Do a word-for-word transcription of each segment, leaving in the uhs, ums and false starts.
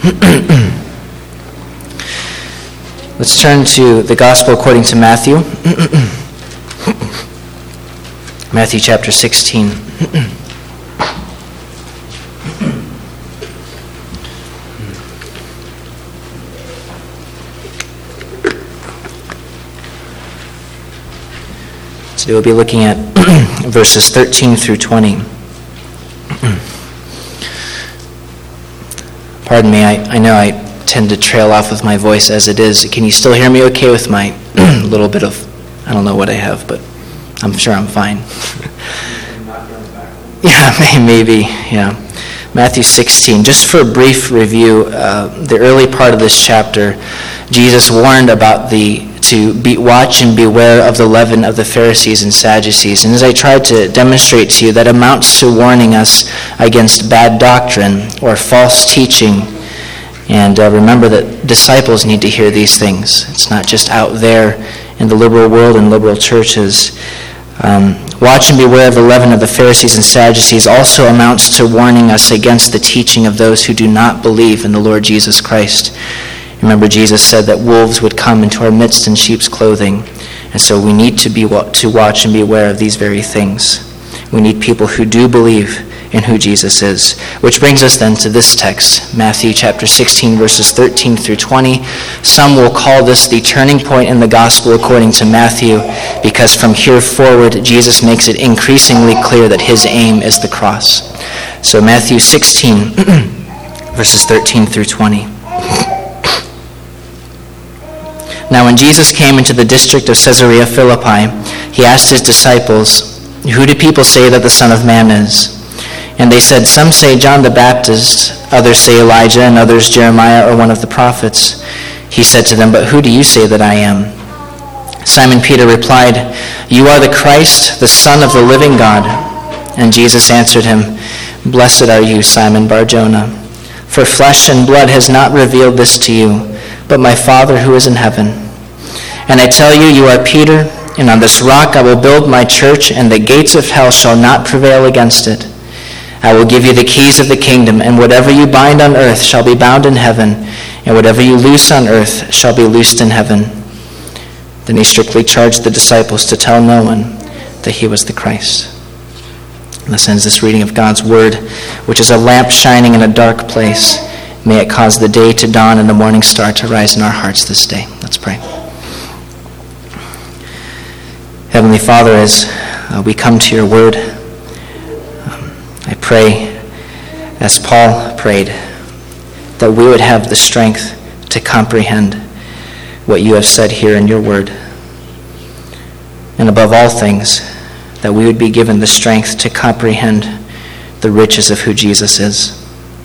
Let's turn to the Gospel according to Matthew. Matthew chapter sixteen. Today we'll be looking at verses thirteen through twenty. Pardon me, I, I know I tend to trail off with my voice as it is. Can you still hear me okay with my little bit of, I don't know what I have, but I'm sure I'm fine. Yeah, maybe, yeah. Matthew sixteen, just for a brief review, uh, the early part of this chapter, Jesus warned about the to be watch and beware of the leaven of the Pharisees and Sadducees. And as I tried to demonstrate to you, that amounts to warning us against bad doctrine or false teaching. And uh, remember that disciples need to hear these things. It's not just out there in the liberal world and liberal churches. Um, watch and beware of the leaven of the Pharisees and Sadducees also amounts to warning us against the teaching of those who do not believe in the Lord Jesus Christ. Remember, Jesus said that wolves would come into our midst in sheep's clothing. And so we need to be to watch and beware of these very things. We need people who do believe in who Jesus is. Which brings us then to this text, Matthew chapter sixteen, verses thirteen through twenty. Some will call this the turning point in the gospel according to Matthew, because from here forward, Jesus makes it increasingly clear that his aim is the cross. So Matthew sixteen, verses thirteen through twenty. Now when Jesus came into the district of Caesarea Philippi, he asked his disciples, "Who do people say that the Son of Man is?" And they said, "Some say John the Baptist, others say Elijah, and others Jeremiah or one of the prophets." He said to them, "But who do you say that I am?" Simon Peter replied, "You are the Christ, the Son of the living God." And Jesus answered him, "Blessed are you, Simon Bar-Jonah, for flesh and blood has not revealed this to you, but my Father who is in heaven. And I tell you, you are Peter, and on this rock I will build my church, and the gates of hell shall not prevail against it. I will give you the keys of the kingdom, and whatever you bind on earth shall be bound in heaven, and whatever you loose on earth shall be loosed in heaven." Then he strictly charged the disciples to tell no one that he was the Christ. And thus ends this reading of God's word, which is a lamp shining in a dark place. May it cause the day to dawn and the morning star to rise in our hearts this day. Let's pray. Heavenly Father, as uh, we come to your word, um, I pray, as Paul prayed, that we would have the strength to comprehend what you have said here in your word. And above all things, that we would be given the strength to comprehend the riches of who Jesus is.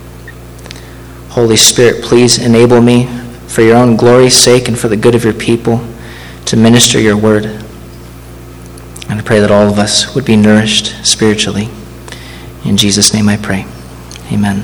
Holy Spirit, please enable me, for your own glory's sake and for the good of your people, to minister your word. And I pray that all of us would be nourished spiritually. In Jesus' name I pray. Amen.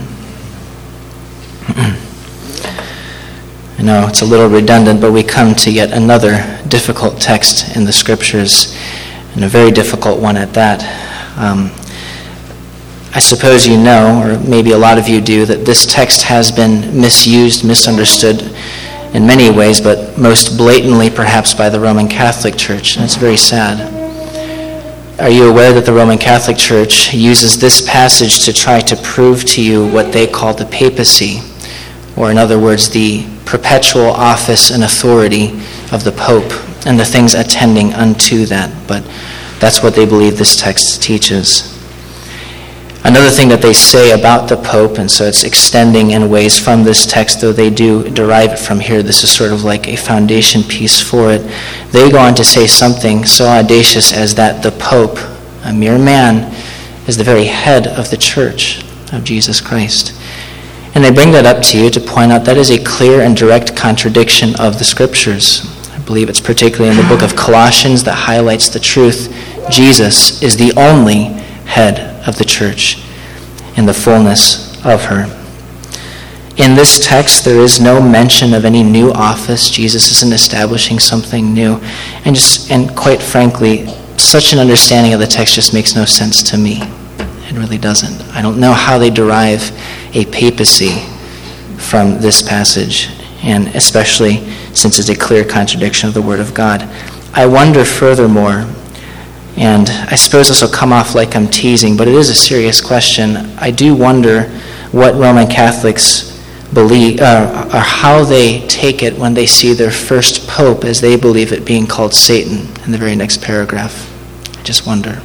I know it's a little redundant, but we come to yet another difficult text in the scriptures, and a very difficult one at that. Um, I suppose you know, or maybe a lot of you do, that this text has been misused, misunderstood in many ways, but most blatantly perhaps by the Roman Catholic Church, and it's very sad. Are you aware that the Roman Catholic Church uses this passage to try to prove to you what they call the papacy, or in other words, the perpetual office and authority of the Pope and the things attending unto that? But that's what they believe this text teaches. Another thing that they say about the Pope, and so it's extending in ways from this text, though they do derive it from here, this is sort of like a foundation piece for it. They go on to say something so audacious as that the Pope, a mere man, is the very head of the Church of Jesus Christ. And they bring that up to you to point out that is a clear and direct contradiction of the Scriptures. I believe it's particularly in the book of Colossians that highlights the truth. Jesus is the only head of the church in the fullness of her. In this text, there is no mention of any new office. Jesus isn't establishing something new. And just, and quite frankly, such an understanding of the text just makes no sense to me. It really doesn't. I don't know how they derive a papacy from this passage, and especially since it's a clear contradiction of the Word of God. I wonder furthermore, and I suppose this will come off like I'm teasing, but it is a serious question. I do wonder what Roman Catholics believe, uh, or how they take it when they see their first pope as they believe it being called Satan in the very next paragraph. I just wonder.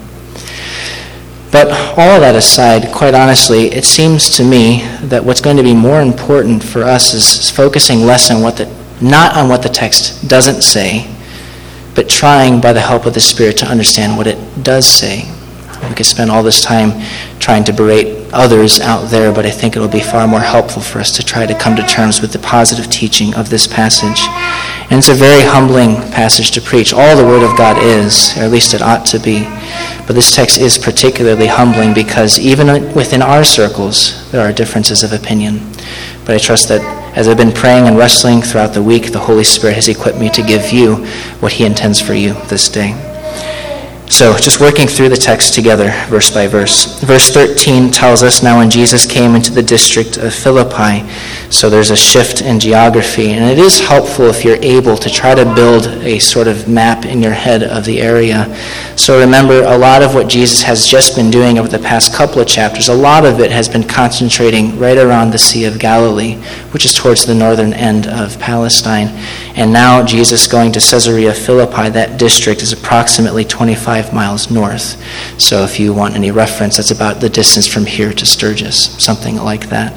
But all of that aside, quite honestly, it seems to me that what's going to be more important for us is focusing less on what the, not on what the text doesn't say, but trying by the help of the Spirit to understand what it does say. We could spend all this time trying to berate others out there, but I think it'll be far more helpful for us to try to come to terms with the positive teaching of this passage. And it's a very humbling passage to preach. All the Word of God is, or at least it ought to be. But this text is particularly humbling because even within our circles, there are differences of opinion. But I trust that as I've been praying and wrestling throughout the week, the Holy Spirit has equipped me to give you what He intends for you this day. So, just working through the text together, verse by verse. Verse thirteen tells us, now when Jesus came into the district of Philippi, so there's a shift in geography, and it is helpful if you're able to try to build a sort of map in your head of the area. So remember, a lot of what Jesus has just been doing over the past couple of chapters, a lot of it has been concentrating right around the Sea of Galilee, which is towards the northern end of Palestine. And now Jesus going to Caesarea Philippi, that district is approximately twenty-five miles north. So if you want any reference, that's about the distance from here to Sturgis, something like that.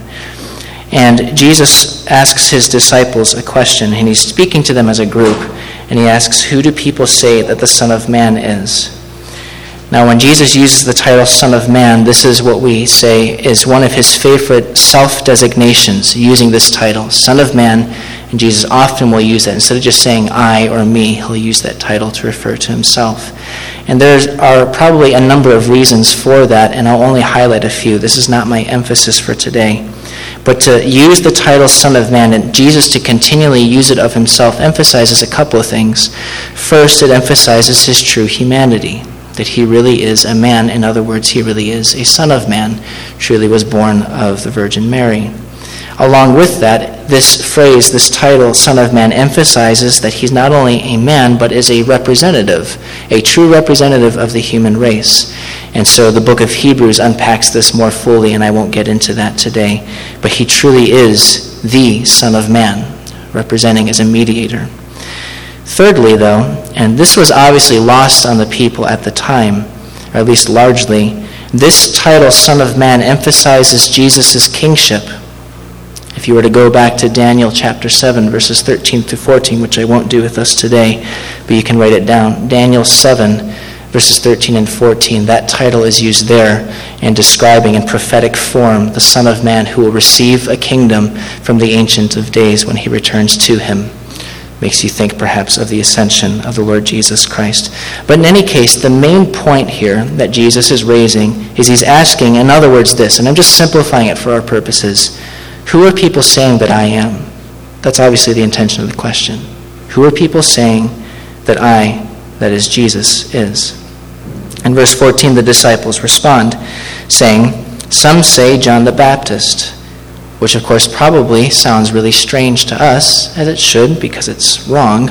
And Jesus asks his disciples a question, and he's speaking to them as a group, and he asks, who do people say that the Son of Man is? Now, when Jesus uses the title Son of Man, this is what we say is one of his favorite self-designations, using this title, Son of Man. And Jesus often will use that. Instead of just saying I or me, he'll use that title to refer to himself. And there are probably a number of reasons for that, and I'll only highlight a few. This is not my emphasis for today. But to use the title Son of Man, and Jesus to continually use it of himself, emphasizes a couple of things. First, it emphasizes his true humanity, that he really is a man. In other words, he really is a Son of Man, truly was born of the Virgin Mary. Along with that, this phrase, this title, Son of Man, emphasizes that he's not only a man, but is a representative, a true representative of the human race. And so the book of Hebrews unpacks this more fully, and I won't get into that today. But he truly is the Son of Man, representing as a mediator. Thirdly, though, and this was obviously lost on the people at the time, or at least largely, this title, Son of Man, emphasizes Jesus' kingship. If you were to go back to Daniel chapter seven, verses thirteen through fourteen, which I won't do with us today, but you can write it down. Daniel seven, verses thirteen and fourteen, that title is used there in describing in prophetic form the Son of Man who will receive a kingdom from the Ancient of Days when he returns to him. Makes you think perhaps of the ascension of the Lord Jesus Christ. But in any case, the main point here that Jesus is raising is he's asking, in other words, this, and I'm just simplifying it for our purposes. Who are people saying that I am? That's obviously the intention of the question. Who are people saying that I, that is Jesus, is? In verse fourteen, the disciples respond, saying, some say John the Baptist, which of course probably sounds really strange to us, as it should, because it's wrong.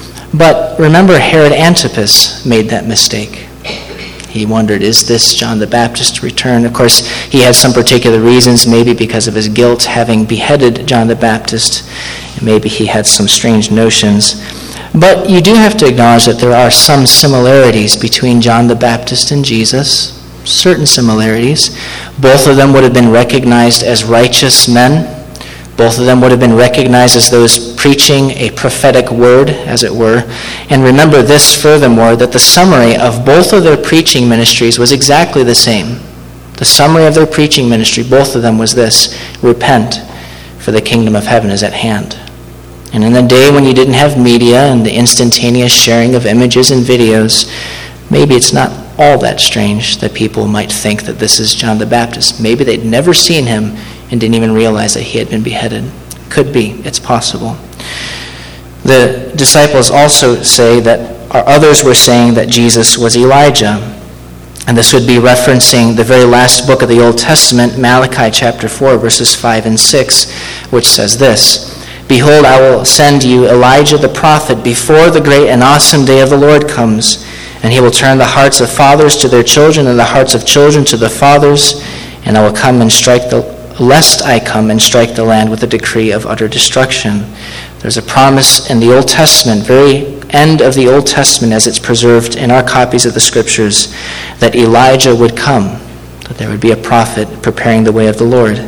But remember, Herod Antipas made that mistake. He wondered, is this John the Baptist returned? Of course, he had some particular reasons, maybe because of his guilt having beheaded John the Baptist. Maybe he had some strange notions. But you do have to acknowledge that there are some similarities between John the Baptist and Jesus, certain similarities. Both of them would have been recognized as righteous men. Both of them would have been recognized as those preaching a prophetic word, as it were. And remember this furthermore, that the summary of both of their preaching ministries was exactly the same. The summary of their preaching ministry, both of them, was this: repent, for the kingdom of heaven is at hand. And in the day when you didn't have media and the instantaneous sharing of images and videos, maybe it's not all that strange that people might think that this is John the Baptist. Maybe they'd never seen him and didn't even realize that he had been beheaded. Could be. It's possible. The disciples also say that, or others were saying that Jesus was Elijah. And this would be referencing the very last book of the Old Testament, Malachi chapter four, verses five and six, which says this, "Behold, I will send you Elijah the prophet before the great and awesome day of the Lord comes, and he will turn the hearts of fathers to their children and the hearts of children to the fathers, and I will come and strike the, lest I come and strike the land with a decree of utter destruction." There's a promise in the Old Testament, very end of the Old Testament as it's preserved in our copies of the Scriptures, that Elijah would come, that there would be a prophet preparing the way of the Lord.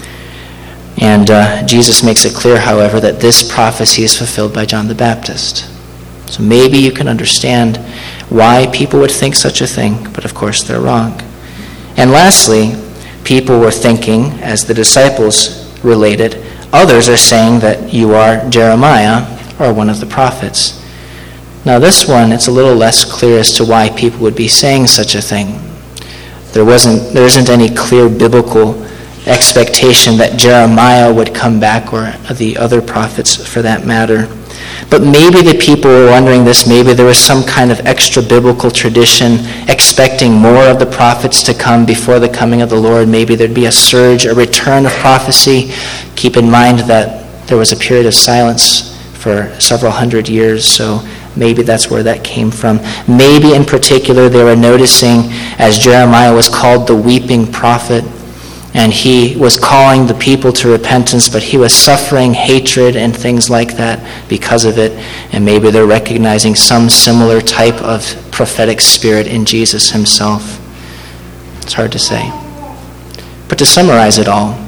And uh, Jesus makes it clear, however, that this prophecy is fulfilled by John the Baptist. So maybe you can understand why people would think such a thing, but of course they're wrong. And lastly, people were thinking, as the disciples related, others are saying that you are Jeremiah or one of the prophets. Now this one, it's a little less clear as to why people would be saying such a thing. There wasn't, there isn't any clear biblical expectation that Jeremiah would come back, or the other prophets for that matter. But maybe the people were wondering this, maybe there was some kind of extra biblical tradition expecting more of the prophets to come before the coming of the Lord. Maybe there'd be a surge, a return of prophecy. Keep in mind that there was a period of silence for several hundred years, so maybe that's where that came from. Maybe in particular they were noticing, as Jeremiah was called the weeping prophet, and he was calling the people to repentance, but he was suffering hatred and things like that because of it. And maybe they're recognizing some similar type of prophetic spirit in Jesus himself. It's hard to say. But to summarize it all,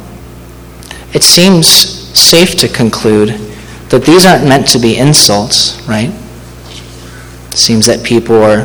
it seems safe to conclude that these aren't meant to be insults, right? It seems that people are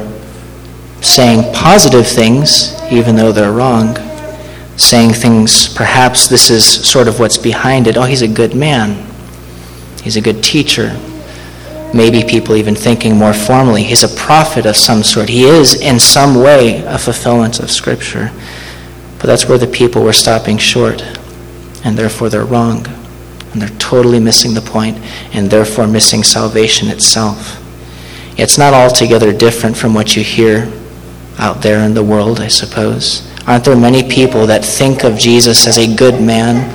saying positive things, even though they're wrong. Saying things, perhaps this is sort of what's behind it. Oh, he's a good man. He's a good teacher. Maybe people even thinking more formally, he's a prophet of some sort. He is, in some way, a fulfillment of Scripture. But that's where the people were stopping short, and therefore they're wrong. And they're totally missing the point, and therefore missing salvation itself. It's not altogether different from what you hear out there in the world, I suppose. Aren't there many people that think of Jesus as a good man?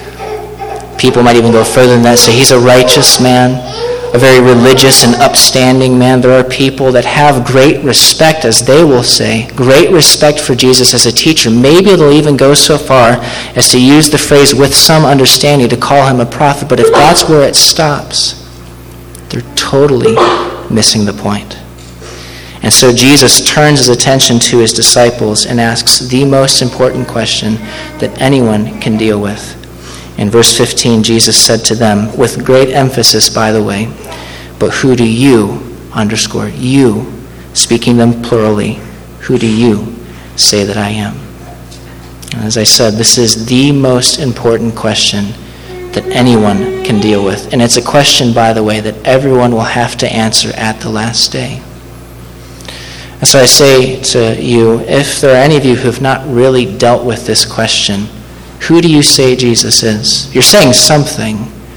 People might even go further than that, say he's a righteous man, a very religious and upstanding man. There are people that have great respect, as they will say, great respect for Jesus as a teacher. Maybe they'll even go so far as to use the phrase with some understanding to call him a prophet. But if that's where it stops, they're totally missing the point. And so Jesus turns his attention to his disciples and asks the most important question that anyone can deal with. In verse fifteen, Jesus said to them, with great emphasis, by the way, but who do you, underscore, you, speaking them plurally, who do you say that I am? And as I said, this is the most important question that anyone can deal with. And it's a question, by the way, that everyone will have to answer at the last day. And so I say to you, if there are any of you who have not really dealt with this question, who do you say Jesus is? You're saying something.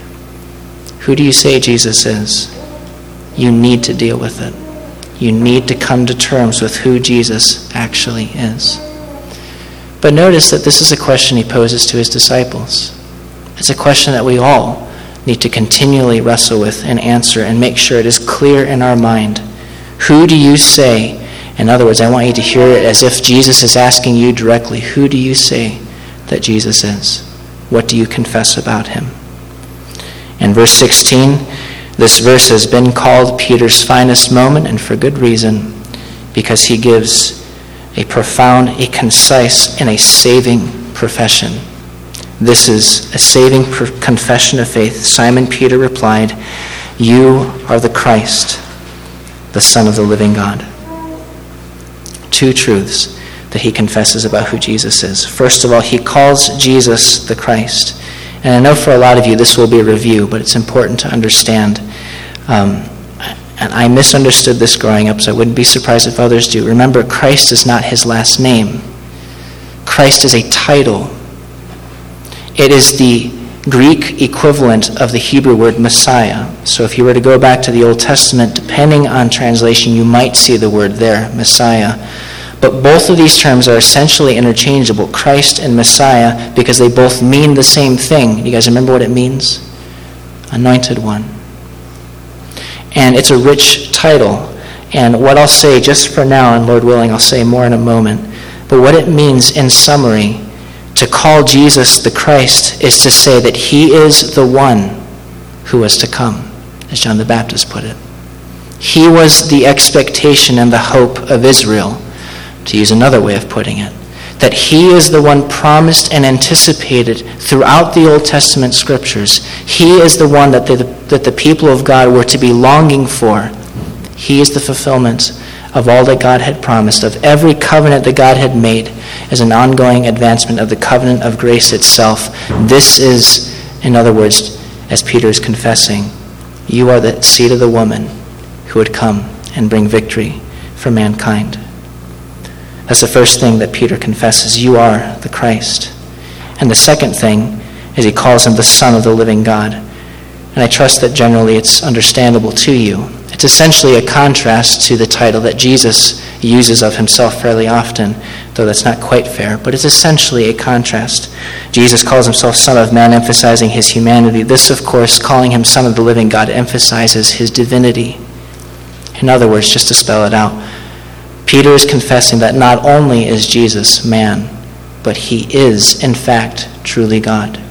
Who do you say Jesus is? You need to deal with it. You need to come to terms with who Jesus actually is. But notice that this is a question he poses to his disciples. It's a question that we all need to continually wrestle with and answer and make sure it is clear in our mind. Who do you say? In other words, I want you to hear it as if Jesus is asking you directly, who do you say that Jesus is? What do you confess about him? In verse sixteen, this verse has been called Peter's finest moment, and for good reason, because he gives a profound, a concise, and a saving profession. This is a saving confession of faith. Simon Peter replied, "You are the Christ, the Son of the living God." Two truths that he confesses about who Jesus is. First of all, he calls Jesus the Christ. And I know for a lot of you this will be a review, but it's important to understand. Um, and I misunderstood this growing up, so I wouldn't be surprised if others do. Remember, Christ is not his last name. Christ is a title. It is the Greek equivalent of the Hebrew word Messiah. So if you were to go back to the Old Testament, depending on translation, you might see the word there, Messiah. But both of these terms are essentially interchangeable, Christ and Messiah, because they both mean the same thing. You guys remember what it means? Anointed one. And it's a rich title. And what I'll say just for now, and Lord willing, I'll say more in a moment, but what it means in summary, to call Jesus the Christ is to say that he is the one who was to come, as John the Baptist put it. He was the expectation and the hope of Israel, to use another way of putting it, that he is the one promised and anticipated throughout the Old Testament scriptures. He is the one that the, that the people of God were to be longing for. He is the fulfillment of all that God had promised, of every covenant that God had made as an ongoing advancement of the covenant of grace itself. This is, in other words, as Peter is confessing, you are the seed of the woman who would come and bring victory for mankind. That's the first thing that Peter confesses. You are the Christ. And the second thing is he calls him the Son of the living God. And I trust that generally it's understandable to you. It's essentially a contrast to the title that Jesus uses of himself fairly often, though that's not quite fair, but it's essentially a contrast. Jesus calls himself Son of Man, emphasizing his humanity. This, of course, calling him Son of the living God, emphasizes his divinity. In other words, just to spell it out, Peter is confessing that not only is Jesus man, but he is, in fact, truly God.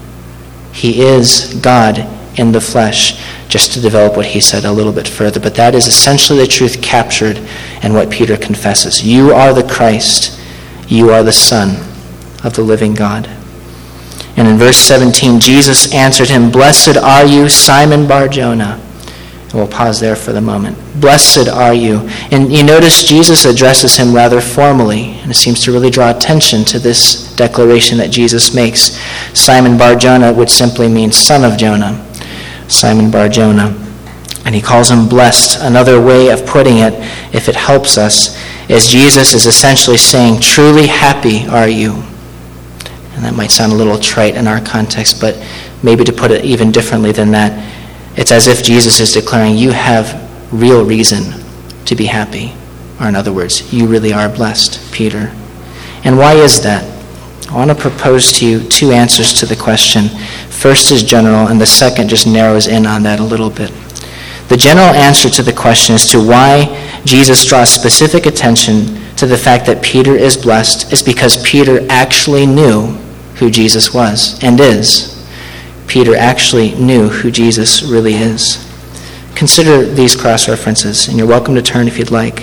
He is God in the flesh, just to develop what he said a little bit further. But that is essentially the truth captured in what Peter confesses. You are the Christ. You are the Son of the living God. And in verse seventeen, Jesus answered him, Blessed are you, Simon Bar-Jonah. And we'll pause there for the moment. Blessed are you. And you notice Jesus addresses him rather formally, and it seems to really draw attention to this declaration that Jesus makes. Simon Bar-Jonah would simply mean son of Jonah. Simon Bar-Jonah. And he calls him blessed. Another way of putting it, if it helps us, is Jesus is essentially saying, truly happy are you. And that might sound a little trite in our context, but maybe to put it even differently than that, it's as if Jesus is declaring you have real reason to be happy. Or in other words, you really are blessed, Peter. And why is that? I want to propose to you two answers to the question. First is general, and the second just narrows in on that a little bit. The general answer to the question as to why Jesus draws specific attention to the fact that Peter is blessed is because Peter actually knew who Jesus was and is. Peter actually knew who Jesus really is. Consider these cross-references, and you're welcome to turn if you'd like.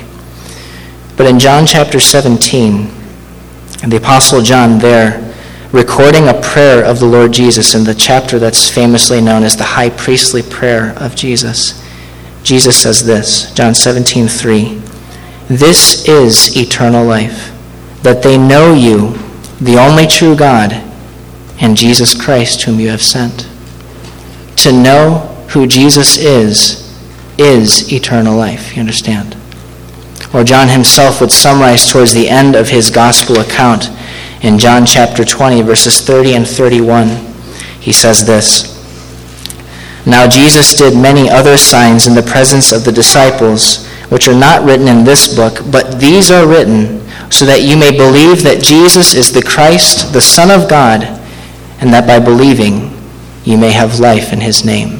But in John chapter seventeen, and the Apostle John there, recording a prayer of the Lord Jesus in the chapter that's famously known as the high priestly prayer of Jesus, Jesus says this, John seventeen three, This is eternal life, that they know you, the only true God, and Jesus Christ whom you have sent. To know who Jesus is, is eternal life, you understand? Or John himself would summarize towards the end of his gospel account in John chapter twenty, verses thirty and thirty-one. He says this, Now Jesus did many other signs in the presence of the disciples, which are not written in this book, but these are written so that you may believe that Jesus is the Christ, the Son of God, and that by believing you may have life in his name.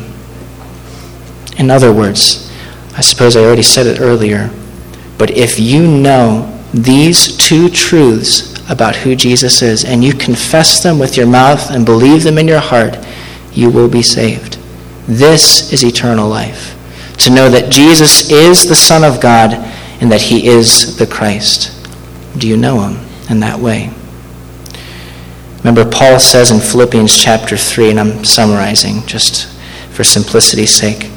In other words, I suppose I already said it earlier, but if you know these two truths about who Jesus is, and you confess them with your mouth and believe them in your heart, you will be saved. This is eternal life. To know that Jesus is the Son of God and that he is the Christ. Do you know him in that way? Remember, Paul says in Philippians chapter three, and I'm summarizing just for simplicity's sake,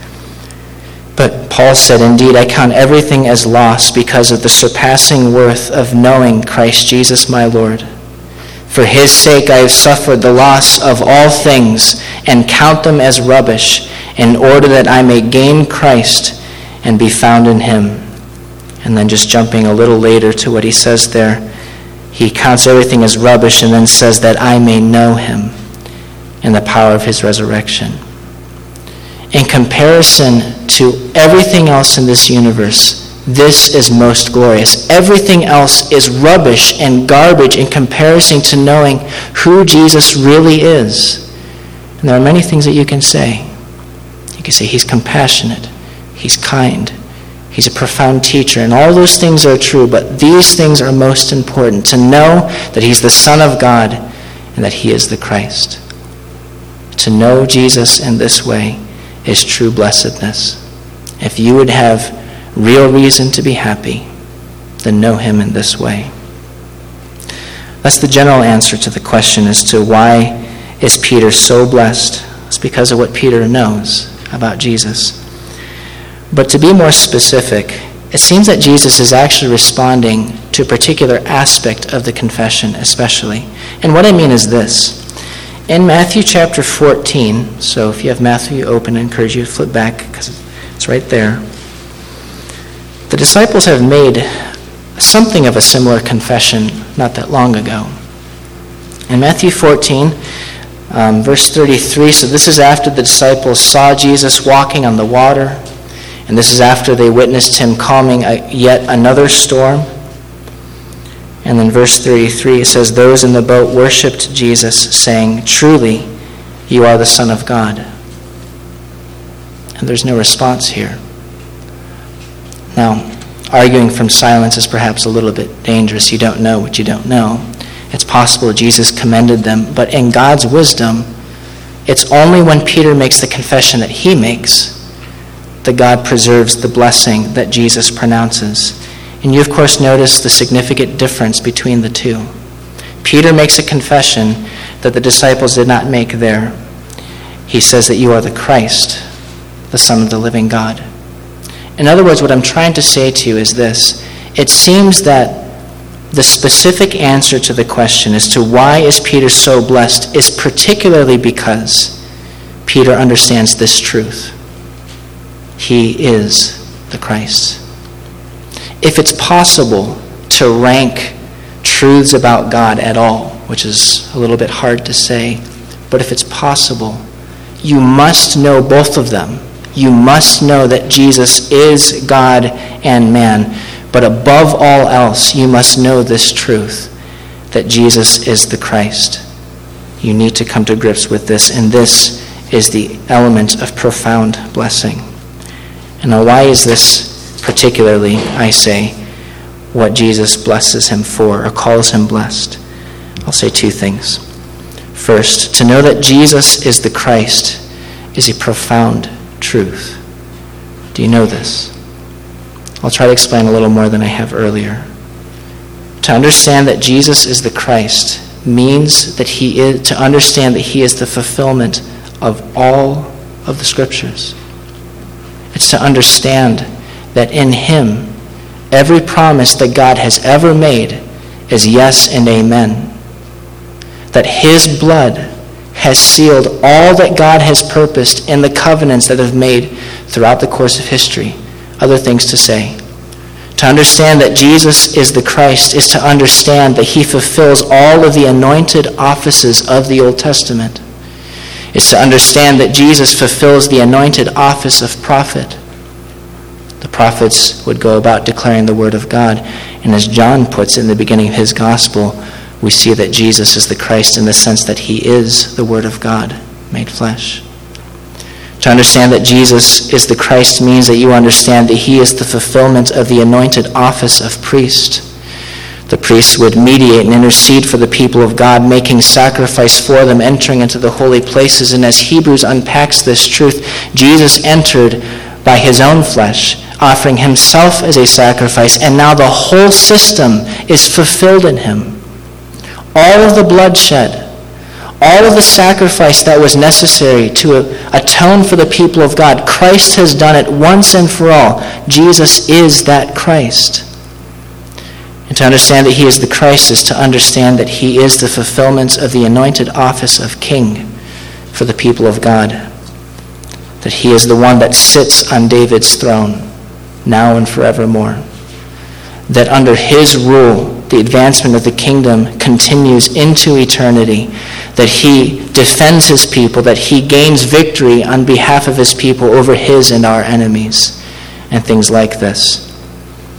but Paul said, Indeed, I count everything as loss because of the surpassing worth of knowing Christ Jesus my Lord. For his sake I have suffered the loss of all things and count them as rubbish, in order that I may gain Christ and be found in him. And then just jumping a little later to what he says there, he counts everything as rubbish and then says that I may know him and the power of his resurrection. In comparison to everything else in this universe, This is most glorious. Everything else is rubbish and garbage in comparison to knowing who Jesus really is. And there are many things that you can say. You can say he's compassionate, he's kind, he's a profound teacher, and all those things are true, but these things are most important, to know that he's the Son of God and that he is the Christ. To know Jesus in this way is true blessedness. If you would have real reason to be happy, then know him in this way. That's the general answer to the question as to why is Peter so blessed. It's because of what Peter knows about Jesus. But to be more specific, it seems that Jesus is actually responding to a particular aspect of the confession especially. And what I mean is this. In Matthew chapter fourteen, so if you have Matthew open, I encourage you to flip back because it's right there. The disciples have made something of a similar confession not that long ago. In Matthew fourteen, um, verse thirty-three, so this is after the disciples saw Jesus walking on the water, and this is after they witnessed him calming a, yet another storm. And then verse thirty-three, it says, those in the boat worshipped Jesus, saying, truly, you are the Son of God. And there's no response here. Now, arguing from silence is perhaps a little bit dangerous. You don't know what you don't know. It's possible Jesus commended them, but in God's wisdom, it's only when Peter makes the confession that he makes that God preserves the blessing that Jesus pronounces. And you, of course, notice the significant difference between the two. Peter makes a confession that the disciples did not make there. He says that you are the Christ, the Son of the living God. In other words, what I'm trying to say to you is this. It seems that the specific answer to the question as to why is Peter so blessed is particularly because Peter understands this truth. He is the Christ. If it's possible to rank truths about God at all, which is a little bit hard to say, but if it's possible, you must know both of them. You must know that Jesus is God and man. But above all else, you must know this truth, that Jesus is the Christ. You need to come to grips with this, and this is the element of profound blessing. And now why is this particularly, I say, what Jesus blesses him for or calls him blessed? I'll say two things. First, to know that Jesus is the Christ is a profound truth. Do you know this? I'll try to explain a little more than I have earlier. To understand that Jesus is the Christ means that he is, to understand that he is the fulfillment of all of the Scriptures. It's to understand that in him, every promise that God has ever made is yes and amen. That his blood has sealed all that God has purposed in the covenants that have made throughout the course of history. Other things to say. To understand that Jesus is the Christ is to understand that he fulfills all of the anointed offices of the Old Testament. It's to understand that Jesus fulfills the anointed office of prophet. The prophets would go about declaring the word of God. And as John puts it in the beginning of his gospel, we see that Jesus is the Christ in the sense that he is the word of God made flesh. To understand that Jesus is the Christ means that you understand that he is the fulfillment of the anointed office of priest. The priests would mediate and intercede for the people of God, making sacrifice for them, entering into the holy places. And as Hebrews unpacks this truth, Jesus entered by his own flesh, offering himself as a sacrifice, and now the whole system is fulfilled in him. All of the bloodshed, all of the sacrifice that was necessary to atone for the people of God, Christ has done it once and for all. Jesus is that Christ. And to understand that he is the Christ is to understand that he is the fulfillment of the anointed office of king for the people of God. That he is the one that sits on David's throne, now and forevermore. That under his rule, the advancement of the kingdom continues into eternity, that he defends his people, that he gains victory on behalf of his people over his and our enemies, and things like this.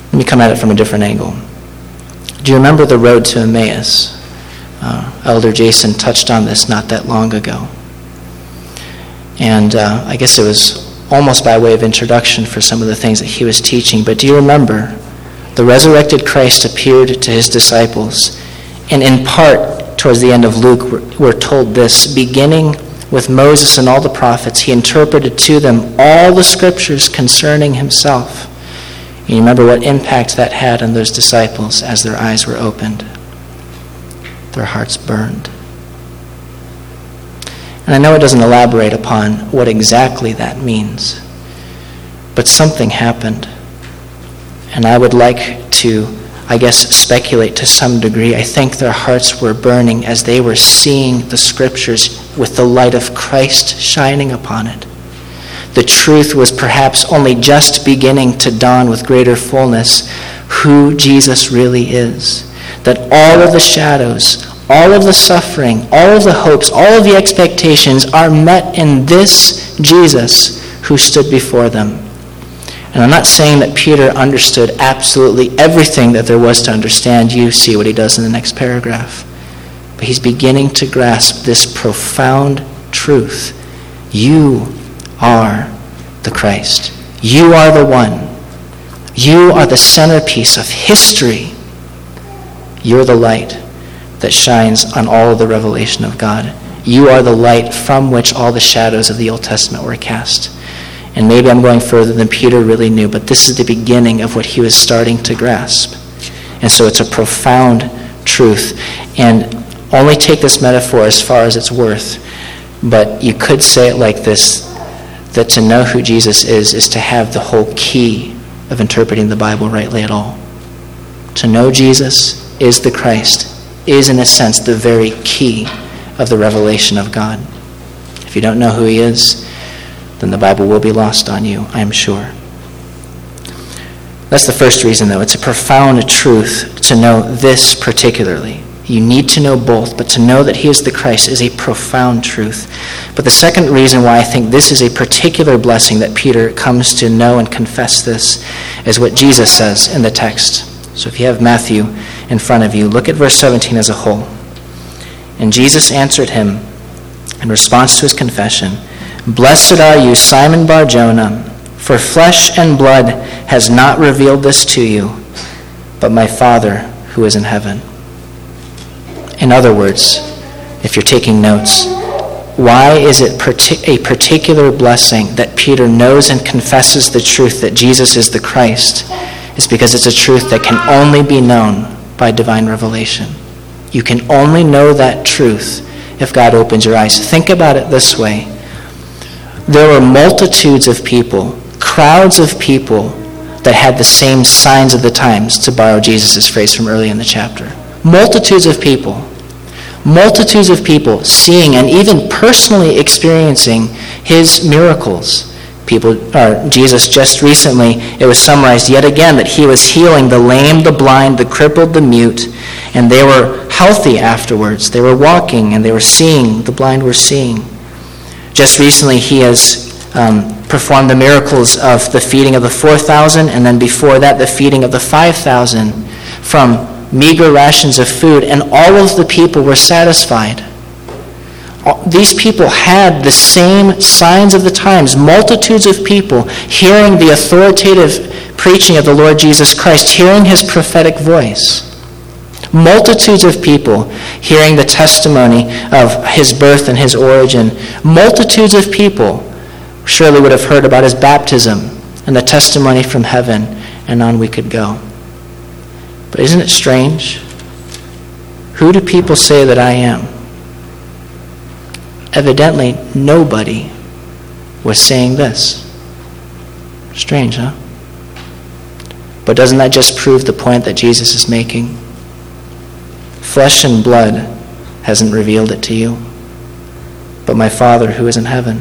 Let me come at it from a different angle. Do you remember the road to Emmaus? Uh, Elder Jason touched on this not that long ago. And uh, I guess it was almost by way of introduction for some of the things that he was teaching. But do you remember the resurrected Christ appeared to his disciples, and in part, towards the end of Luke, we're, we're told this, beginning with Moses and all the prophets, he interpreted to them all the scriptures concerning himself. And you remember what impact that had on those disciples as their eyes were opened. Their hearts burned. And I know it doesn't elaborate upon what exactly that means, but something happened. And I would like to, I guess, speculate to some degree. I think their hearts were burning as they were seeing the scriptures with the light of Christ shining upon it. The truth was perhaps only just beginning to dawn with greater fullness who Jesus really is. That all of the shadows, all of the suffering, all of the hopes, all of the expectations are met in this Jesus who stood before them. And I'm not saying that Peter understood absolutely everything that there was to understand. You see what he does in the next paragraph. But he's beginning to grasp this profound truth. You are the Christ. You are the one. You are the centerpiece of history. You're the light that shines on all of the revelation of God. You are the light from which all the shadows of the Old Testament were cast. And maybe I'm going further than Peter really knew, but this is the beginning of what he was starting to grasp. And so it's a profound truth. And only take this metaphor as far as it's worth, but you could say it like this, that to know who Jesus is is to have the whole key of interpreting the Bible rightly at all. To know Jesus is the Christ, is in a sense the very key of the revelation of God. If you don't know who he is, then the Bible will be lost on you, I am sure. That's the first reason, though. It's a profound truth to know this particularly. You need to know both, but to know that he is the Christ is a profound truth. But the second reason why I think this is a particular blessing that Peter comes to know and confess this is what Jesus says in the text. So if you have Matthew in front of you, look at verse seventeen as a whole. And Jesus answered him in response to his confession, "Blessed are you, Simon Bar-Jonah, for flesh and blood has not revealed this to you, but my Father who is in heaven." In other words, if you're taking notes, why is it a particular blessing that Peter knows and confesses the truth that Jesus is the Christ? It's because it's a truth that can only be known by divine revelation. You can only know that truth if God opens your eyes. Think about it this way. There were multitudes of people, crowds of people that had the same signs of the times, to borrow Jesus' phrase from early in the chapter. Multitudes of people. Multitudes of people seeing and even personally experiencing his miracles. People, or Jesus just recently, it was summarized yet again that he was healing the lame, the blind, the crippled, the mute, and they were healthy afterwards. They were walking and they were seeing. The blind were seeing. Just recently he has um, performed the miracles of the feeding of the four thousand, and then before that the feeding of the five thousand from meager rations of food, and all of the people were satisfied. These people had the same signs of the times, multitudes of people hearing the authoritative preaching of the Lord Jesus Christ, hearing his prophetic voice. Multitudes of people hearing the testimony of his birth and his origin. Multitudes of people surely would have heard about his baptism and the testimony from heaven, and on we could go. But isn't it strange? Who do people say that I am? Evidently, nobody was saying this. Strange, huh? But doesn't that just prove the point that Jesus is making? Flesh and blood hasn't revealed it to you, but my Father who is in heaven.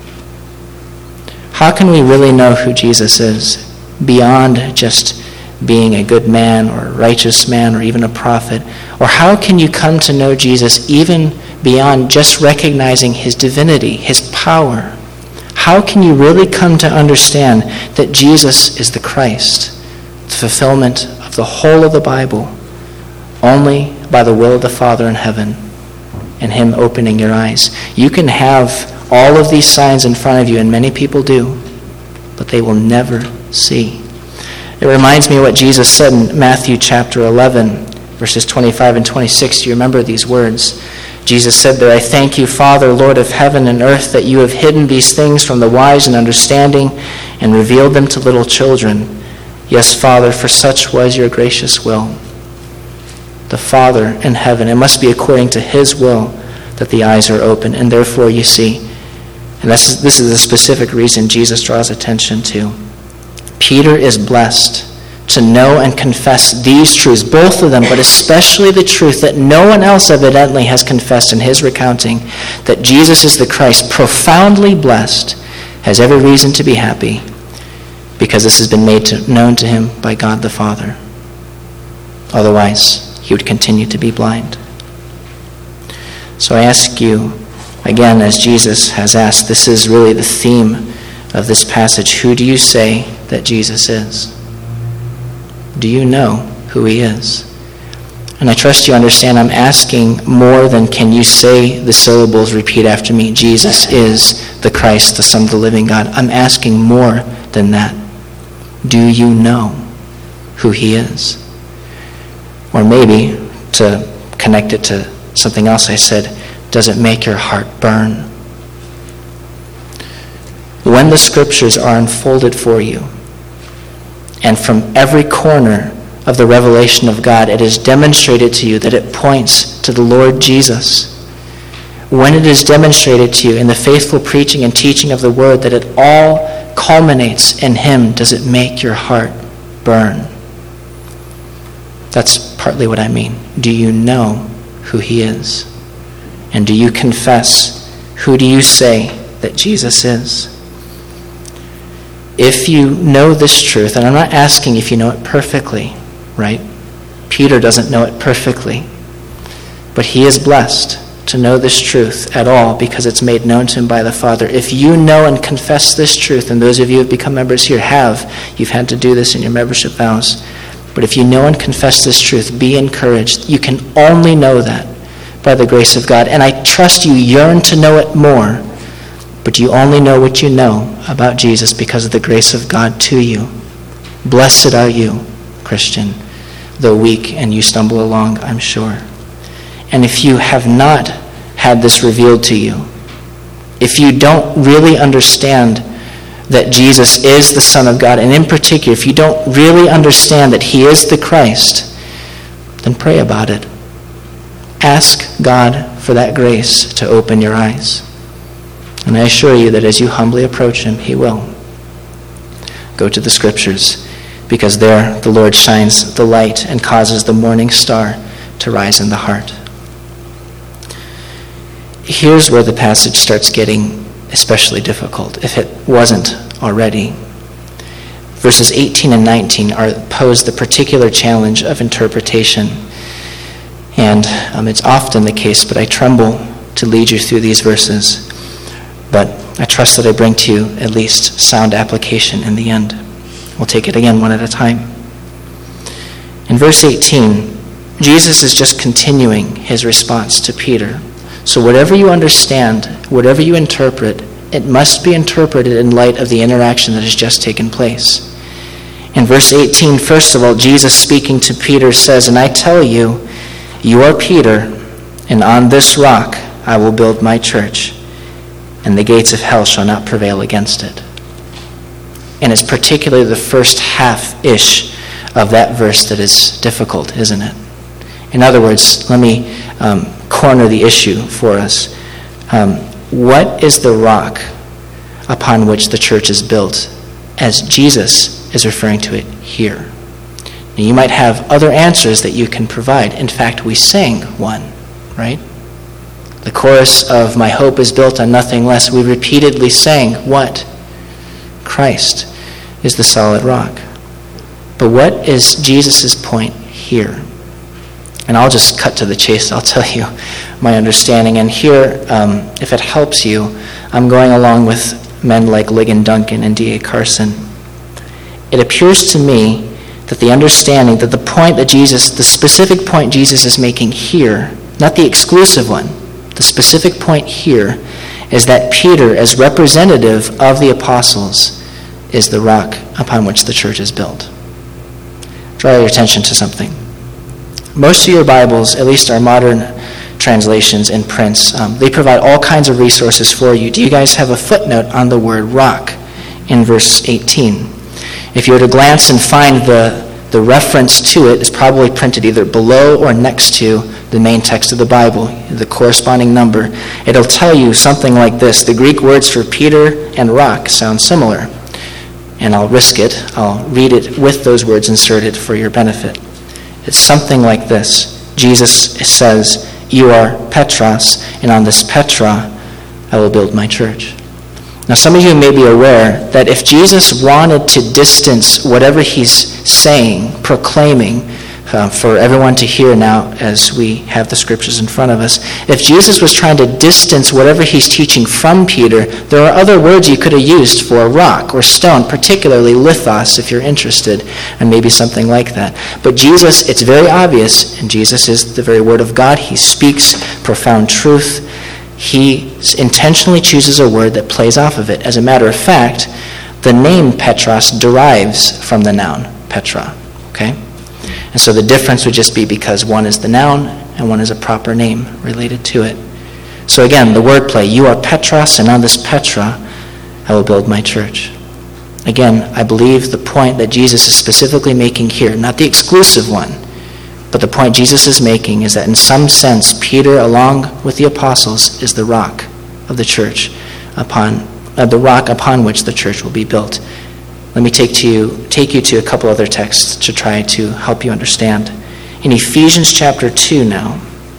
How can we really know who Jesus is beyond just being a good man or a righteous man or even a prophet? Or how can you come to know Jesus even beyond just recognizing his divinity, his power? How can you really come to understand that Jesus is the Christ, the fulfillment of the whole of the Bible only by the will of the Father in heaven and him opening your eyes. You can have all of these signs in front of you, and many people do, but they will never see. It reminds me of what Jesus said in Matthew chapter eleven, verses twenty-five and twenty-six. Do you remember these words? Jesus said there, "I thank you, Father, Lord of heaven and earth, that you have hidden these things from the wise and understanding and revealed them to little children. Yes, Father, for such was your gracious will." The Father in heaven, it must be according to his will that the eyes are open, and therefore you see. And this is, this is a specific reason Jesus draws attention to. Peter is blessed to know and confess these truths, both of them, but especially the truth that no one else evidently has confessed in his recounting, that Jesus is the Christ. Profoundly blessed, has every reason to be happy, because this has been made to, known to him by God the Father. Otherwise, he would continue to be blind. So I ask you, again, as Jesus has asked, this is really the theme of this passage. Who do you say that Jesus is? Do you know who he is? And I trust you understand I'm asking more than can you say the syllables, repeat after me, Jesus is the Christ, the Son of the living God. I'm asking more than that. Do you know who he is? Or maybe, to connect it to something else I said, does it make your heart burn? When the scriptures are unfolded for you, and from every corner of the revelation of God, it is demonstrated to you that it points to the Lord Jesus. When it is demonstrated to you in the faithful preaching and teaching of the word that it all culminates in him, does it make your heart burn? That's partly what I mean. Do you know who he is? And do you confess? Who do you say that Jesus is? If you know this truth, and I'm not asking if you know it perfectly, right? Peter doesn't know it perfectly, but he is blessed to know this truth at all because it's made known to him by the Father. If you know and confess this truth, and those of you who have become members here have, you've had to do this in your membership vows, but if you know and confess this truth, be encouraged. You can only know that by the grace of God. And I trust you yearn to know it more, but you only know what you know about Jesus because of the grace of God to you. Blessed are you, Christian, though weak and you stumble along, I'm sure. And if you have not had this revealed to you, if you don't really understand that Jesus is the Son of God, and in particular, if you don't really understand that he is the Christ, then pray about it. Ask God for that grace to open your eyes. And I assure you that as you humbly approach him, he will. Go to the scriptures, because there the Lord shines the light and causes the morning star to rise in the heart. Here's where the passage starts getting especially difficult, if it wasn't already. Verses eighteen and nineteen are pose the particular challenge of interpretation. And um, it's often the case, but I tremble to lead you through these verses. But I trust that I bring to you at least sound application in the end. We'll take it again one at a time. In verse eighteen, Jesus is just continuing his response to Peter. So whatever you understand, whatever you interpret, it must be interpreted in light of the interaction that has just taken place. In verse eighteen, first of all, Jesus speaking to Peter says, "And I tell you, you are Peter, and on this rock I will build my church, and the gates of hell shall not prevail against it." And it's particularly the first half-ish of that verse that is difficult, isn't it? In other words, let me um, corner the issue for us. Um, what is the rock upon which the church is built, as Jesus is referring to it here? Now, you might have other answers that you can provide. In fact, we sang one, right? The chorus of "My hope is built on nothing less," we repeatedly sang what? Christ is the solid rock. But what is Jesus' point here? And I'll just cut to the chase. I'll tell you my understanding. And here, um, if it helps you, I'm going along with men like Ligon Duncan and D A Carson. It appears to me that the understanding, that the point that Jesus, the specific point Jesus is making here, not the exclusive one, the specific point here is that Peter, as representative of the apostles, is the rock upon which the church is built. Draw your attention to something. Most of your Bibles, at least our modern translations and prints, um, they provide all kinds of resources for you. Do you guys have a footnote on the word rock in verse eighteen? If you were to glance and find the, the reference to it, it's probably printed either below or next to the main text of the Bible, the corresponding number. It'll tell you something like this. The Greek words for Peter and rock sound similar. And I'll risk it. I'll read it with those words inserted for your benefit. It's something like this. Jesus says, "You are Petros, and on this Petra I will build my church." Now, some of you may be aware that if Jesus wanted to distance whatever he's saying, proclaiming, uh, for everyone to hear now as we have the scriptures in front of us, if Jesus was trying to distance whatever he's teaching from Peter, there are other words you could have used for rock or stone, particularly lithos, if you're interested, and maybe something like that. But Jesus, it's very obvious, and Jesus is the very word of God. He speaks profound truth. He intentionally chooses a word that plays off of it. As a matter of fact, the name Petros derives from the noun Petra. Okay? And so the difference would just be because one is the noun and one is a proper name related to it. So again, the wordplay, "You are Petros, and on this Petra I will build my church." Again, I believe the point that Jesus is specifically making here, not the exclusive one, but the point Jesus is making is that in some sense, Peter, along with the apostles, is the rock of the church, upon uh, the rock upon which the church will be built. Let me take to you take you to a couple other texts to try to help you understand. In Ephesians chapter two now,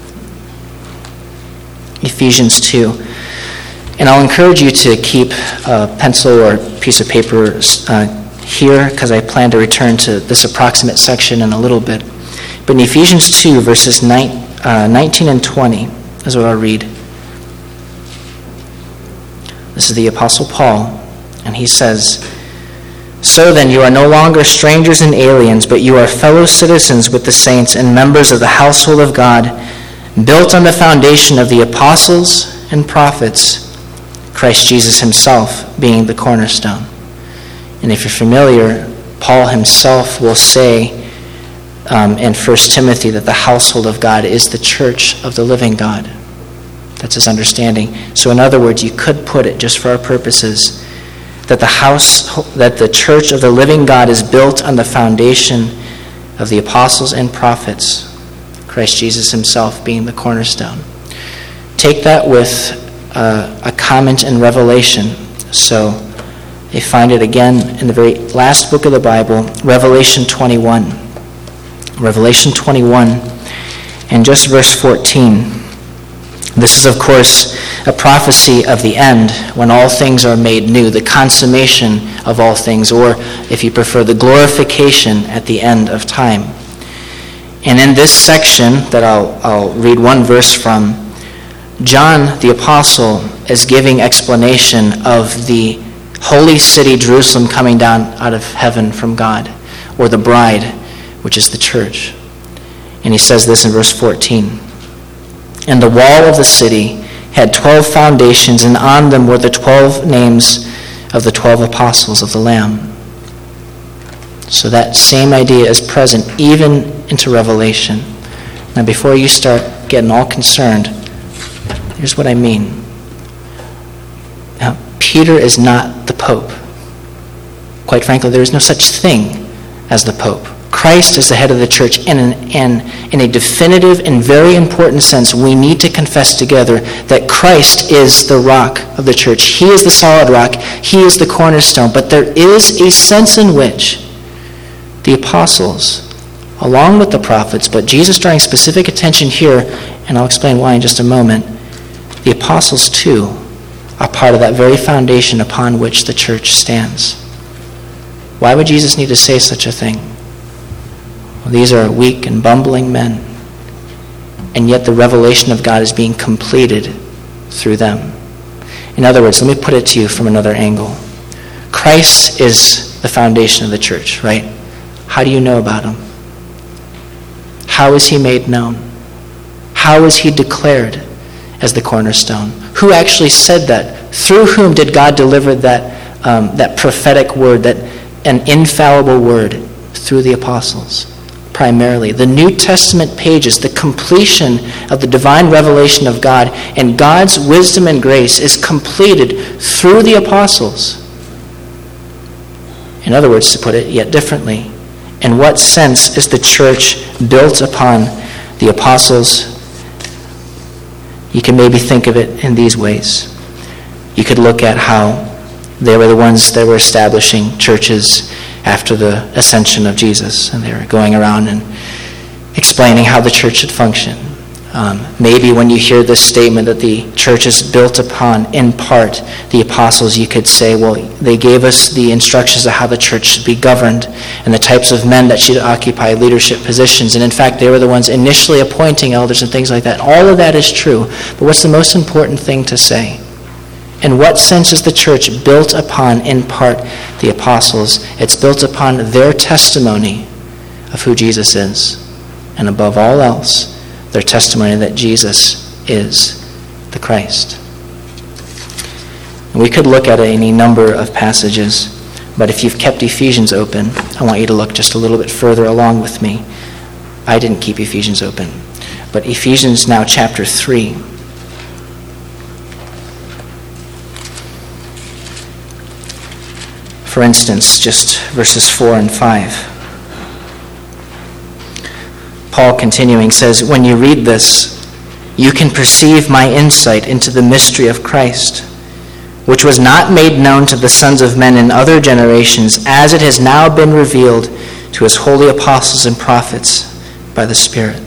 Ephesians two, and I'll encourage you to keep a pencil or piece of paper uh, here, because I plan to return to this approximate section in a little bit. But in Ephesians two, verses nineteen and twenty is what I'll read. This is the Apostle Paul, and he says, "So then you are no longer strangers and aliens, but you are fellow citizens with the saints and members of the household of God, built on the foundation of the apostles and prophets, Christ Jesus himself being the cornerstone." And if you're familiar, Paul himself will say um, in First Timothy that the household of God is the church of the living God. That's his understanding. So in other words, you could put it, just for our purposes, that the house, that the church of the living God is built on the foundation of the apostles and prophets, Christ Jesus himself being the cornerstone. Take that with uh, a comment in Revelation. So you find it again in the very last book of the Bible, Revelation twenty-one. Revelation twenty-one, and just verse fourteen. This is, of course, a prophecy of the end, when all things are made new, the consummation of all things, or, if you prefer, the glorification at the end of time. And in this section that I'll, I'll read one verse from, John the Apostle is giving explanation of the holy city Jerusalem coming down out of heaven from God, or the bride, which is the church. And he says this in verse fourteen. "And the wall of the city had twelve foundations, and on them were the twelve names of the twelve apostles of the Lamb." So that same idea is present even into Revelation. Now, before you start getting all concerned, here's what I mean. Now, Peter is not the Pope. Quite frankly, there is no such thing as the Pope. Christ is the head of the church, and in, in, in a definitive and very important sense, we need to confess together that Christ is the rock of the church. He is the solid rock. He is the cornerstone. But there is a sense in which the apostles, along with the prophets, but Jesus drawing specific attention here, and I'll explain why in just a moment, the apostles too are part of that very foundation upon which the church stands. Why would Jesus need to say such a thing? Well, these are weak and bumbling men, and yet the revelation of God is being completed through them. In other words, let me put it to you from another angle. Christ is the foundation of the church, right? How do you know about him? How is he made known? How is he declared as the cornerstone? Who actually said that? Through whom did God deliver that, um, that prophetic word, that an infallible word? Through the apostles, primarily. The New Testament pages, the completion of the divine revelation of God and God's wisdom and grace is completed through the apostles. In other words, to put it yet differently, in what sense is the church built upon the apostles? You can maybe think of it in these ways. You could look at how they were the ones that were establishing churches after the ascension of Jesus, and they were going around and explaining how the church should function. Um, maybe when you hear this statement that the church is built upon, in part, the apostles, you could say, well, they gave us the instructions of how the church should be governed and the types of men that should occupy leadership positions. And in fact, they were the ones initially appointing elders and things like that. All of that is true. But what's the most important thing to say? In what sense is the church built upon, in part, the apostles? It's built upon their testimony of who Jesus is. And above all else, their testimony that Jesus is the Christ. And we could look at any number of passages, but if you've kept Ephesians open, I want you to look just a little bit further along with me. I didn't keep Ephesians open, but Ephesians now chapter three. For instance, just verses four and five. Paul, continuing, says, when you read this, you can perceive my insight into the mystery of Christ, which was not made known to the sons of men in other generations, as it has now been revealed to his holy apostles and prophets by the Spirit.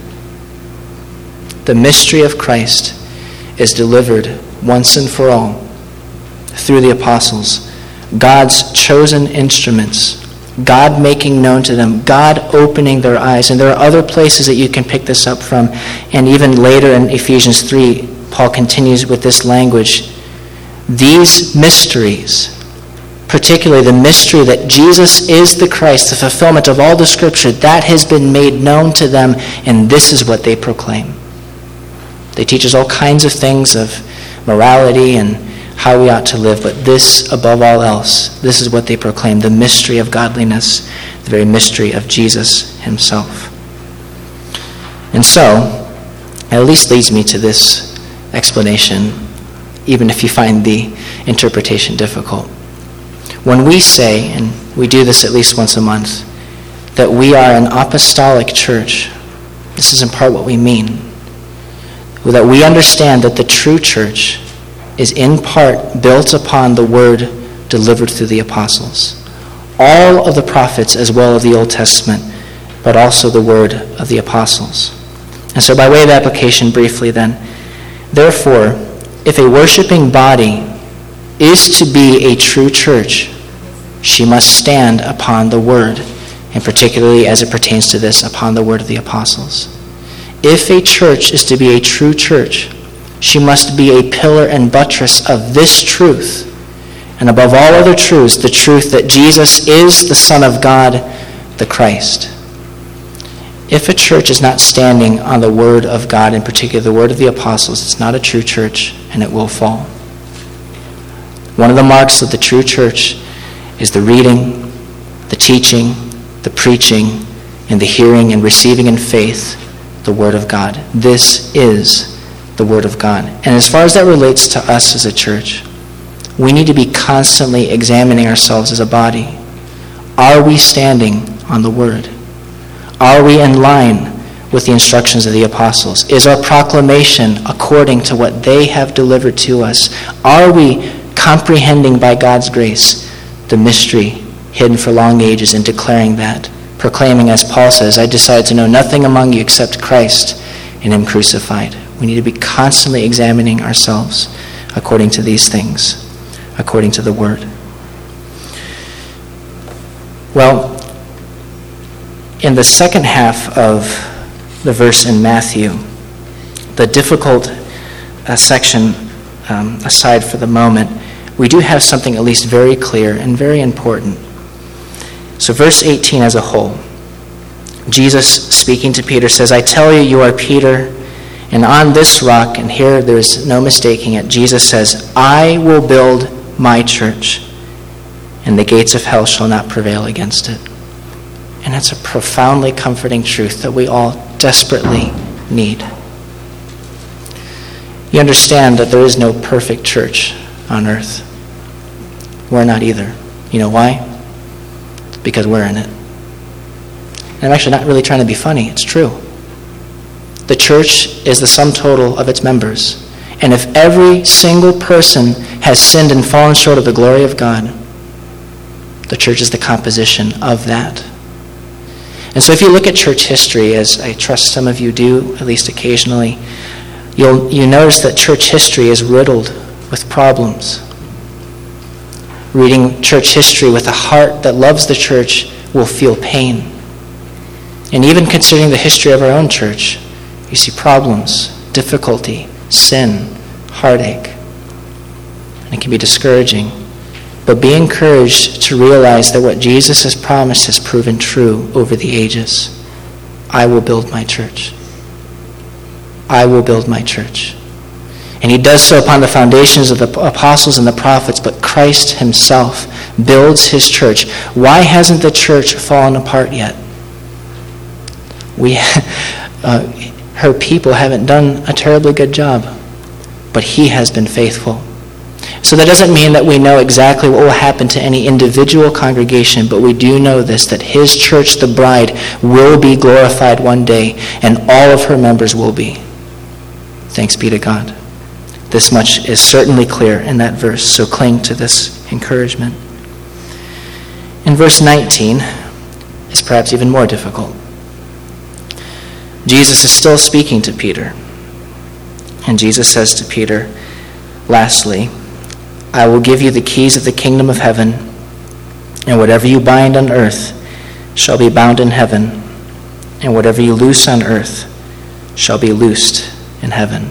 The mystery of Christ is delivered once and for all through the apostles, God's chosen instruments, God making known to them, God opening their eyes. And there are other places that you can pick this up from. And even later in Ephesians three, Paul continues with this language. These mysteries, particularly the mystery that Jesus is the Christ, the fulfillment of all the Scripture, that has been made known to them, and this is what they proclaim. They teach us all kinds of things of morality and how we ought to live, but this, above all else, this is what they proclaim, the mystery of godliness, the very mystery of Jesus himself. And so, it at least leads me to this explanation, even if you find the interpretation difficult. When we say, and we do this at least once a month, that we are an apostolic church, this is in part what we mean. That we understand that the true church is in part built upon the word delivered through the apostles. All of the prophets as well of the Old Testament, but also the word of the apostles. And so by way of application briefly then, therefore, if a worshiping body is to be a true church, she must stand upon the word, and particularly as it pertains to this, upon the word of the apostles. If a church is to be a true church, she must be a pillar and buttress of this truth, and above all other truths, the truth that Jesus is the Son of God, the Christ. If a church is not standing on the word of God, in particular the word of the apostles, it's not a true church, and it will fall. One of the marks of the true church is the reading, the teaching, the preaching, and the hearing and receiving in faith the word of God. This is the word of God. And as far as that relates to us as a church, we need to be constantly examining ourselves as a body. Are we standing on the word? Are we in line with the instructions of the apostles? Is our proclamation according to what they have delivered to us? Are we comprehending by God's grace the mystery hidden for long ages and declaring that? Proclaiming, as Paul says, I decided to know nothing among you except Christ and him crucified. We need to be constantly examining ourselves according to these things, according to the word. Well, in the second half of the verse in Matthew, the difficult uh, section um, aside for the moment, we do have something at least very clear and very important. So verse eighteen as a whole, Jesus, speaking to Peter, says, I tell you, you are Peter, and on this rock, and here there's no mistaking it, Jesus says, I will build my church, and the gates of hell shall not prevail against it. And that's a profoundly comforting truth that we all desperately need. You understand that there is no perfect church on earth. We're not either. You know why? Because we're in it. And I'm actually not really trying to be funny. It's true. The church is the sum total of its members. And if every single person has sinned and fallen short of the glory of God, the church is the composition of that. And so if you look at church history, as I trust some of you do, at least occasionally, you'll you notice that church history is riddled with problems. Reading church history with a heart that loves the church will feel pain. And even considering the history of our own church, you see problems, difficulty, sin, heartache. And it can be discouraging. But be encouraged to realize that what Jesus has promised has proven true over the ages. I will build my church. I will build my church. And he does so upon the foundations of the apostles and the prophets, but Christ himself builds his church. Why hasn't the church fallen apart yet? We, uh, her people haven't done a terribly good job, but he has been faithful. So that doesn't mean that we know exactly what will happen to any individual congregation, but we do know this, that his church, the bride, will be glorified one day, and all of her members will be. Thanks be to God. This much is certainly clear in that verse, so cling to this encouragement. In verse nineteen, it's perhaps even more difficult. Jesus is still speaking to Peter. And Jesus says to Peter, lastly, I will give you the keys of the kingdom of heaven, and whatever you bind on earth shall be bound in heaven, and whatever you loose on earth shall be loosed in heaven.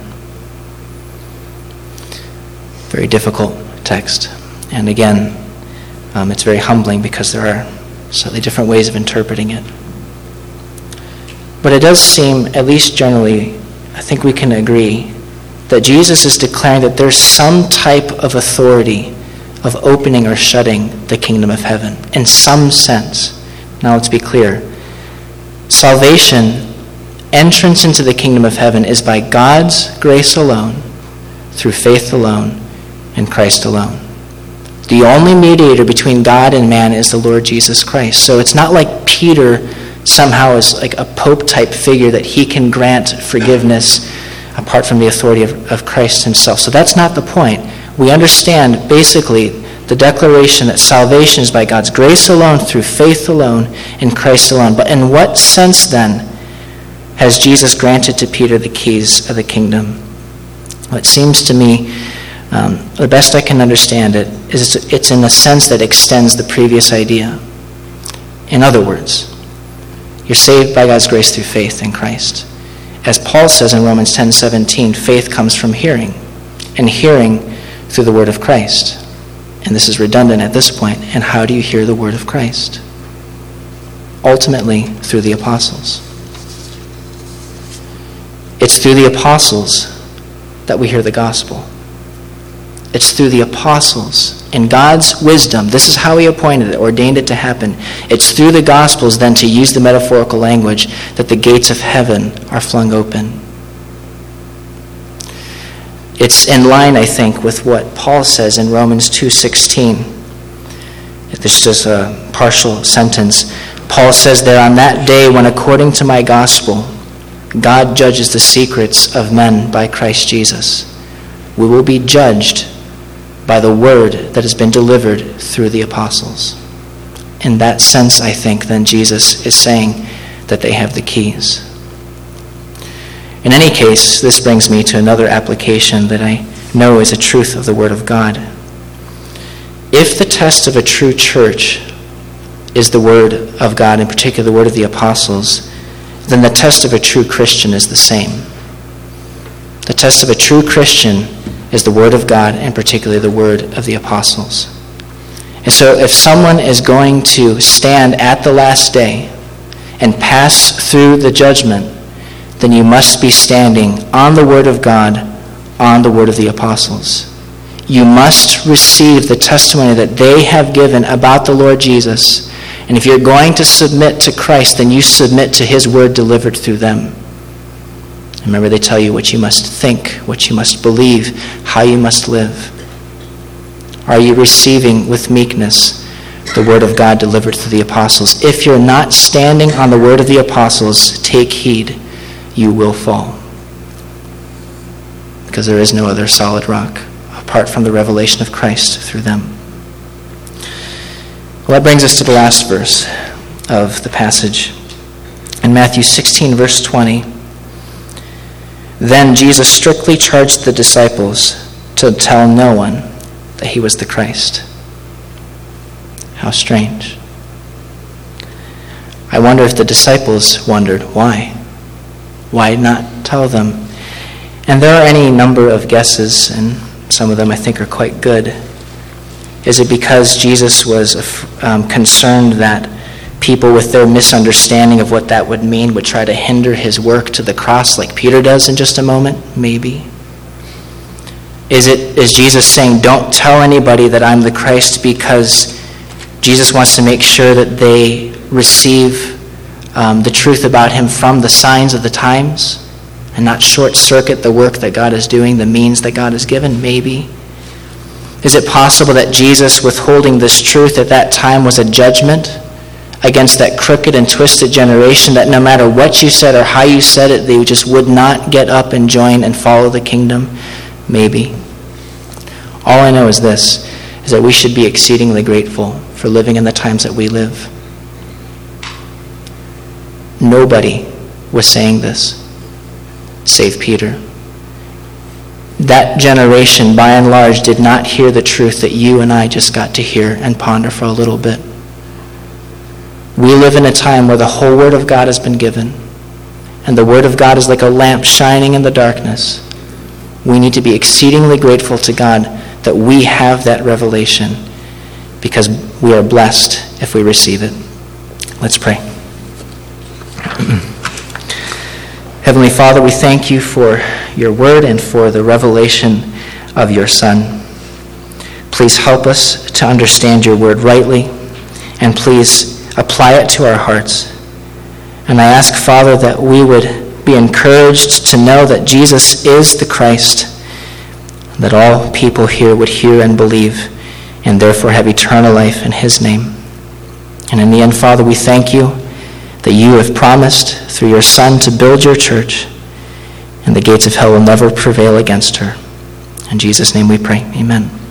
Very difficult text. And again, um, it's very humbling because there are slightly different ways of interpreting it. But it does seem, at least generally, I think we can agree, that Jesus is declaring that there's some type of authority of opening or shutting the kingdom of heaven, in some sense. Now let's be clear. Salvation, entrance into the kingdom of heaven, is by God's grace alone, through faith alone, in Christ alone. The only mediator between God and man is the Lord Jesus Christ. So it's not like Peter somehow is like a pope-type figure that he can grant forgiveness apart from the authority of, of Christ himself. So that's not the point. We understand basically the declaration that salvation is by God's grace alone, through faith alone, in Christ alone. But in what sense then has Jesus granted to Peter the keys of the kingdom? Well, it seems to me, um, the best I can understand it, is it's, it's in the sense that extends the previous idea. In other words, you're saved by God's grace through faith in Christ. As Paul says in Romans ten seventeen, faith comes from hearing, and hearing through the word of Christ. And this is redundant at this point. And how do you hear the word of Christ? Ultimately, through the apostles. It's through the apostles that we hear the gospel. It's through the apostles. In God's wisdom, this is how he appointed it, ordained it to happen. It's through the gospels, then, to use the metaphorical language, that the gates of heaven are flung open. It's in line, I think, with what Paul says in Romans two sixteen. This is just a partial sentence. Paul says there, on that day when, according to my gospel, God judges the secrets of men by Christ Jesus, we will be judged by the word that has been delivered through the apostles. In that sense, I think, then Jesus is saying that they have the keys. In any case, this brings me to another application that I know is a truth of the Word of God. If the test of a true church is the Word of God, in particular the Word of the apostles, then the test of a true Christian is the same. The test of a true Christian is the Word of God, and particularly the Word of the apostles. And so if someone is going to stand at the last day and pass through the judgment, then you must be standing on the word of God, on the word of the apostles. You must receive the testimony that they have given about the Lord Jesus. And if you're going to submit to Christ, then you submit to his word delivered through them. Remember, they tell you what you must think, what you must believe, how you must live. Are you receiving with meekness the word of God delivered through the apostles? If you're not standing on the word of the apostles, take heed, you will fall. Because there is no other solid rock apart from the revelation of Christ through them. Well, that brings us to the last verse of the passage. In Matthew sixteen, verse twenty, then Jesus strictly charged the disciples to tell no one that he was the Christ. How strange. I wonder if the disciples wondered why. Why not tell them? And there are any number of guesses, and some of them I think are quite good. Is it because Jesus was um, concerned that people with their misunderstanding of what that would mean would try to hinder his work to the cross like Peter does in just a moment? Maybe. Is it, is Jesus saying, don't tell anybody that I'm the Christ, because Jesus wants to make sure that they receive um, the truth about him from the signs of the times and not short-circuit the work that God is doing, the means that God has given? Maybe. Is it possible that Jesus withholding this truth at that time was a judgment against that crooked and twisted generation, that no matter what you said or how you said it, they just would not get up and join and follow the kingdom? Maybe. All I know is this, is that we should be exceedingly grateful for living in the times that we live. Nobody was saying this, save Peter. That generation, by and large, did not hear the truth that you and I just got to hear and ponder for a little bit. We live in a time where the whole Word of God has been given, and the Word of God is like a lamp shining in the darkness. We need to be exceedingly grateful to God that we have that revelation, because we are blessed if we receive it. Let's pray. Heavenly Father, we thank you for your word and for the revelation of your Son. Please help us to understand your word rightly, and please apply it to our hearts. And I ask, Father, that we would be encouraged to know that Jesus is the Christ, that all people here would hear and believe, and therefore have eternal life in his name. And in the end, Father, we thank you that you have promised through your Son to build your church, and the gates of hell will never prevail against her. In Jesus' name we pray. Amen.